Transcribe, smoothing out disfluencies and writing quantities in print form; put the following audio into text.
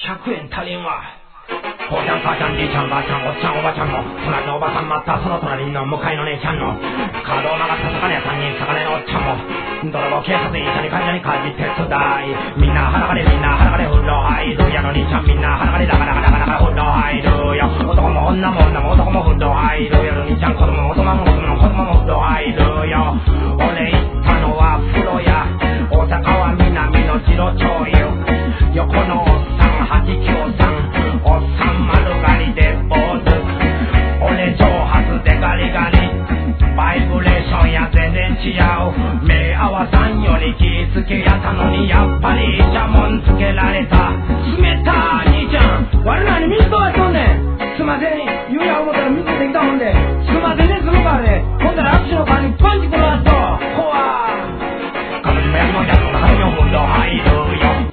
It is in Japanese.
100円足りんわ。父ちゃん母ちゃんじいちゃんばあちゃんおっちゃんおばちゃんの隣のおばさんまたその隣の向かいの姉ちゃんの角を曲がった魚屋さんに魚屋のおっちゃんも泥棒警察医者に患者に家事手伝いみんな裸でみんな裸で風呂入るやの兄ちゃんみんな裸でラカラカラカラカラ風呂入るよ男も女も女も男も風呂入るやの兄ちゃん子供も大人も子供も風呂入るよ俺行ったのは風呂屋大阪は南の次郎町よ横のおっさん八九さんおっさん丸刈りで坊主俺長髪でガリガリバイブレーションや全然違う目合わさんより気付けやったのにやっぱりイチャモンつけ